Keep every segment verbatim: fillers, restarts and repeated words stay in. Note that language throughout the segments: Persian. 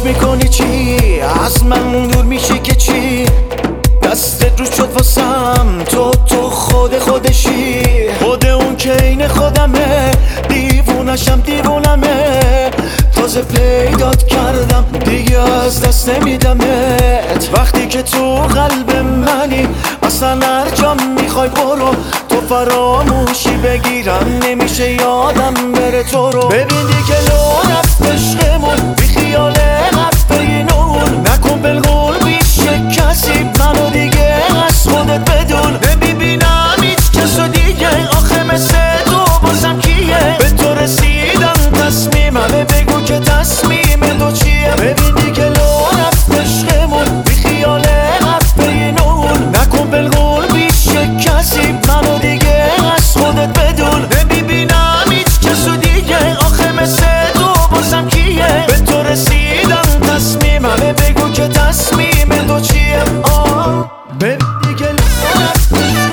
میکنی چی؟ از من دور میشی که چی؟ دستت رو شد واسم تو تو خود خودشی، خود اون که این خودمه، دیوونشم دیوونمه، تازه پیدات کردم دیگه از دست نمیدمت. وقتی که تو قلب منی اصلا هر جا میخوای برو، تو فراموشی بگیرم نمیشه یادم بره تو رو. ببین دیگه لو رفت عشقمون، بی خیال حرف اینون، نکن بالقول بیشه کسی منو دیگه از خودت بدون. نمیبینم هیچ کس و دیگه آخه مثل تو بازم کیه؟ به تو رسیدم تصمیممه، بگو که تصمیم تو چیه؟ ببین دیگه لو رفت عشقمون، بی خیال حرف اینون، نکن بالقول بیشه کسی منو دیگه از خودت بدون. نمیبینم هیچ کس و دیگه آخه مثل تو بازم کیه؟ به تو رسیدم تصمیممه، بگو که تصمیم تو چیه؟ آه ببین دیگه لو رفت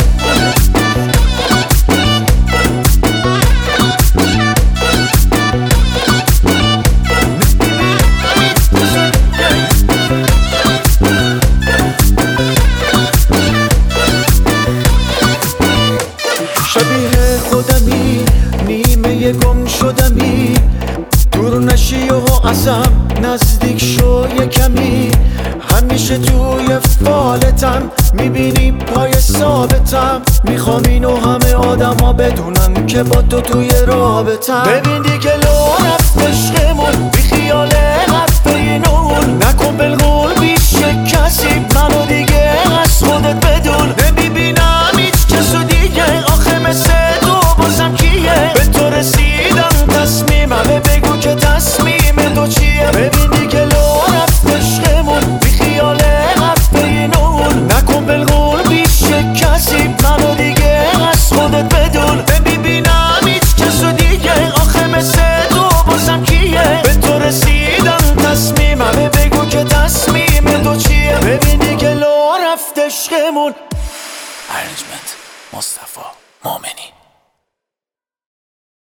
شبیه خودمی، نیمه گم شدمی، دور نشی و ازم نزدیک شو یه کمی. همیشه توی فالتم میبینی پای ثابتم، میخوام اینو همه آدم ها بدونن که با تو توی رابطم. ببین دیگه لو رفت عشقمون، بی خیال حرف اینون، نکن بالقول بیشه کسی منو دیگه از خودت بدون. نمیبینم هیچ کس و دیگه آخه مثل تو بازم کیه؟ به تو رسیدم تصمیممه، بگو که تصمیم تو چیه؟ ببین دیگه لو رفت عشقمون، بی خیال حرف اینون، نکن بالقول بیشه کسی منو دیگه از خودت بدون. نمیبینم هیچ کس و دیگه آخه مثل تو بازم کیه؟ به تو رسیدم تصمیممه، بگو که تصمیم تو چیه؟ ببین دیگه لو رفت عشقمون. ارنجمنت مصطفی مومنی.